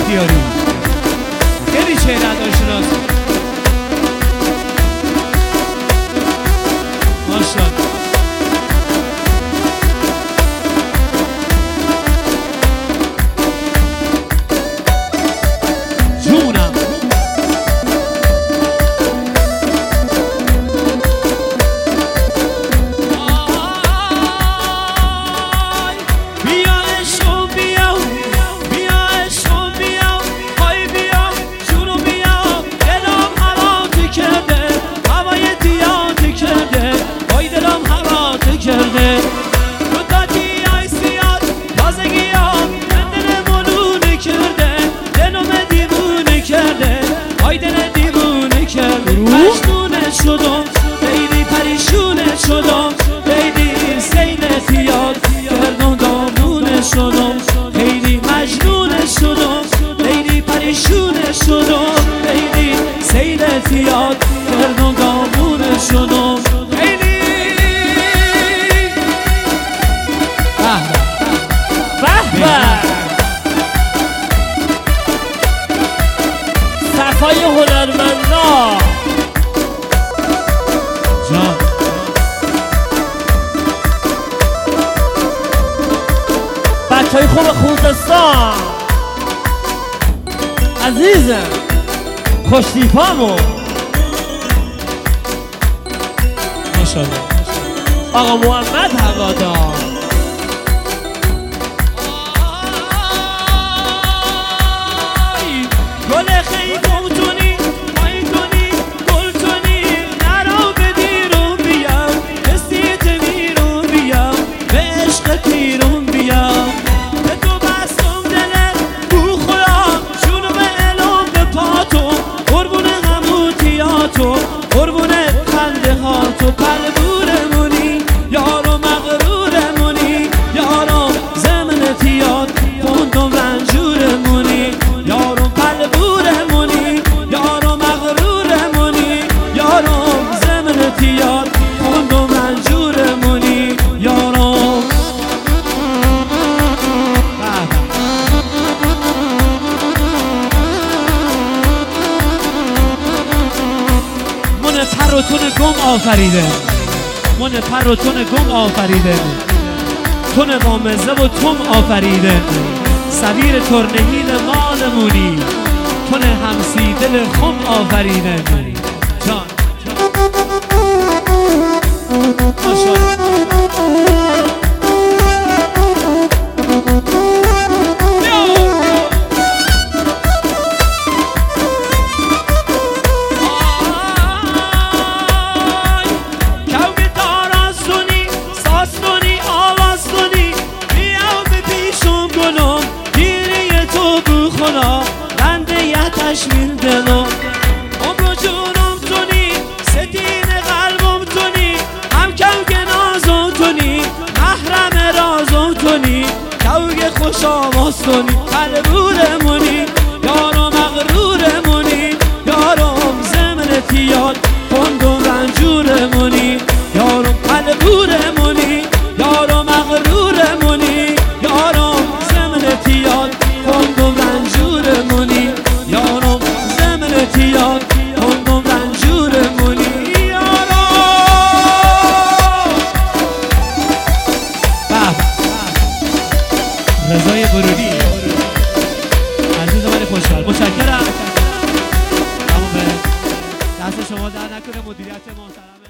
بختیاری خیلی چهره اداشناس ماشاءالله. مجنونه شدم خیلی پریشونه شدم خیلی سیلت یاد کردم دامونه شدم خیلی مجنونه شدم خیلی پریشونه شدم خیلی سیلت یاد کردم دامونه شدم خیلی به به صفای هنرمندا بچه های خوب خوزستان عزیزم خوشتیپامون ماشاءالله آقا محمد هوادار گل خیلی تونی پای تونی گل تونی نرو بدیرون بیام بستیت میرون بیام به عشق تیرون بیام به تو بستم دلت بو خدا شونو به علم به پاتو قربون هموتیاتو قربون خنده هاتو پلبورمونی یارو مغرورمونی یارو زمنت یاد خوندم رنجورمونی یارو پلبورمونی یارو مغرورمونی یارو زمنت یاد خوندم رنجورمونی یارو من پر و تون گم آفریده من پر و تون گم آفریده تون بامزه و تم آفریده سبیر ترنهیل مالمونی تون همسی دل خم آفریده جان ماشاءالله تشمیل دلم عمر جونم تونی ستین قلبم تونی هم کوگ نازم تونی محرم رازم تونی کوگ خوش آواز تونی قلبورمونی یارو مغرورمونی یارم زمنت یاد خوندم رنجورمونی یارم قلبورمونی یارو مغرورمونی یارم زمنت یاد خوندم رنجورمونی یارم زمنت یاد خوندم رنجورمونی یارم رضای برونی عزیز من خوشحال متشکرم. دست شما در نکنه مدیریت محترم